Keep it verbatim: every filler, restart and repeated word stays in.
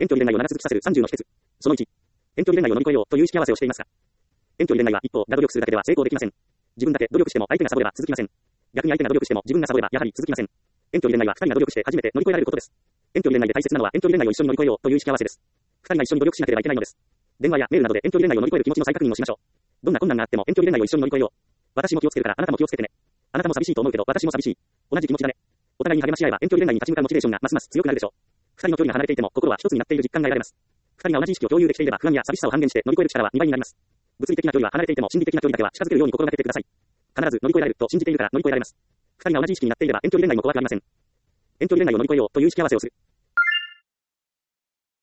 遠距離恋愛を長続きさせるさんじゅうの秘訣。そのいち。遠距離恋愛を乗り越えようという意識合わせをしていますか。遠距離恋愛は一方が努力するだけでは成功できません。自分だけ努力しても相手がサボれば続きません。逆に相手が努力しても自分がサボればやはり続きません。遠距離恋愛は二人が努力して初めて乗り越えられることです。遠距離恋愛で大切なのは遠距離恋愛を一緒に乗り越えようという意識合わせです。二人が一緒に努力しなければいけないのです。電話やメールなどで遠距離恋愛を乗り越える気持ちの再確認をしましょう。どんな困難があっても遠距離恋愛を一緒に乗り越えよう。私も気をつけるからあなたも気をつけてね。あなたも寂しいと思うけど私も寂しい。同じ気持ちだね。お互いに励まし合えば遠距離恋愛に立ち向かうモチベーションがますます強くなるでしょう。二人の距離が離れていても心は一つになっている実感が得られます。二人が同じ意識を共有できていれば不安や寂しさを半減して乗り越える力はにばいになります。物理的な距離は離れていても心理的な距離だけは近づけるように心がけてください。必ず乗り越えられると信じているから乗り越えられます。二人が同じ意識になっていれば遠距離恋愛も怖くありません。遠距離恋愛を乗り越えようという意識合わせをする。